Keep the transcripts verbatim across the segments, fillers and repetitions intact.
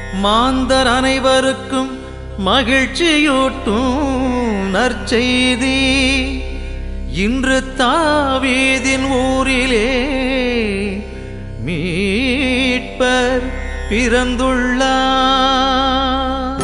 மாந்தர் அனைவருக்கும் மகிழ்ச்சியூட்டும் நற்செய்தி இன்று தாவீதின் ஊரிலே மீட்பர் பிறந்துள்ளார்.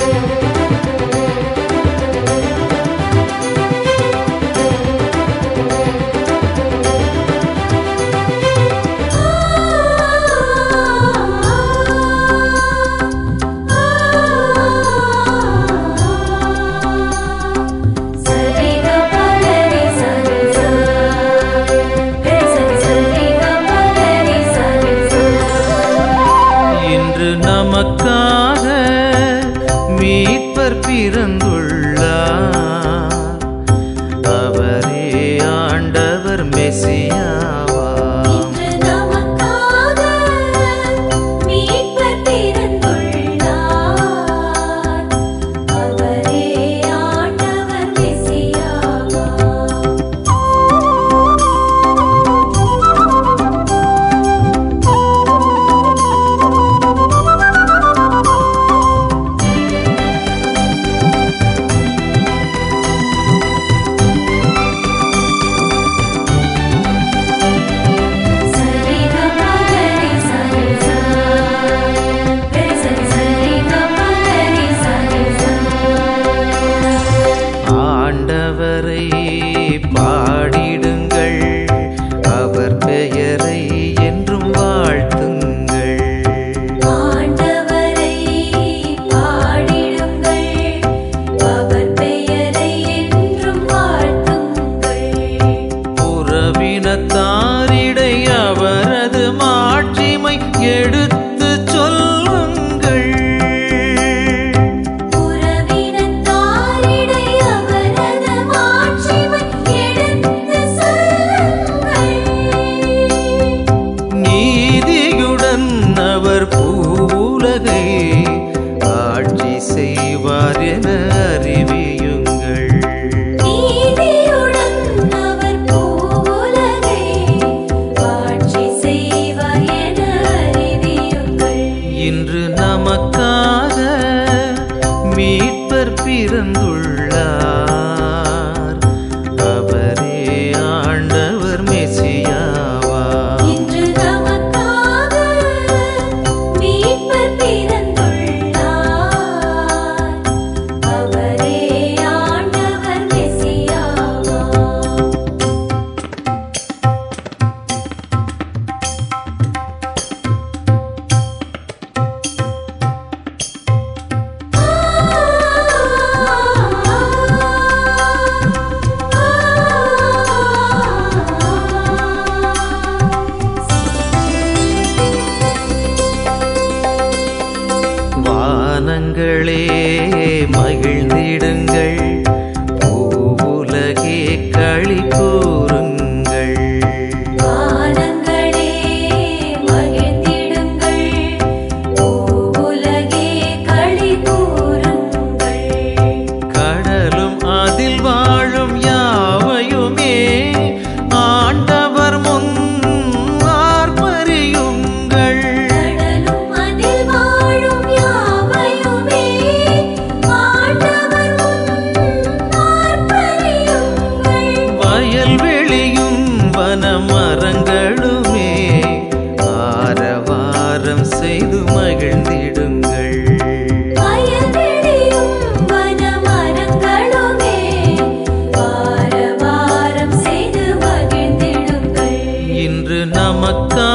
நமக்காக மீட்பர் பிறந்துள்ளார். அவரே ஆண்டவர் மெசியாவாம். இன்று நமக்காக மீட்பர் பிறந்துள்ளார். அவரே ஆண்டவர் மெசியாவாம். ஆண்டவரை பாடிடுங்கள், அவர் பெயரை என்றும் வாழ்த்துங்கள். ஆண்டவரை பாடிடுங்கள், அவர் பெயரை என்றும் வாழ்த்துங்கள். உறவினத்தாரிடை அவரது மாட்சிமை எடுத்து சொல்லுங்கள். உறவினத்தாரிடை அவரது மாட்சிமை எடுத்து சொல்லுங்கள். நீதியுடன் அவர் பூவுலகை ஆட்சி செய்வார் என அறிவியுங்கள். நீதியுடன் அவர் பூவுலகை ஆட்சி செய்வார் என அறிவியுங்கள். இன்று நமக்காக மீட்பர் பிறந்துள்ளார். அவரே ஆண்டவர் மெசியாவாம். இன்று நமக்காக மீட்பர் பிறந்துள்ளார். அவரே ஆண்டவர் மெசியாவாம். வானங்களே மகிழ்ந்திடுங்கள், பூவுலகே களி கூறுங்கள். வானங்களே மகிழ்ந்திடுங்கள், பூவுலகே களி கூறுங்கள். கடலும் அதில் வாழும் யாவையுமே ஆண்டவர் முன் ஆர்ப்பரியுங்கள். கடலும் அதில் வாழும் யாவையுமே ஆண்டவர் முன் ஆர்ப்பரியுங்கள். வயல்வெளியும் வனமரங்களுமே ஆரவாரம் செய்து மகிழ்ந்திடுங்கள். வயல்வெளியும் வனமரங்களுமே ஆரவாரம் செய்து மகிழ்ந்திடுங்கள். இன்று நமக்காக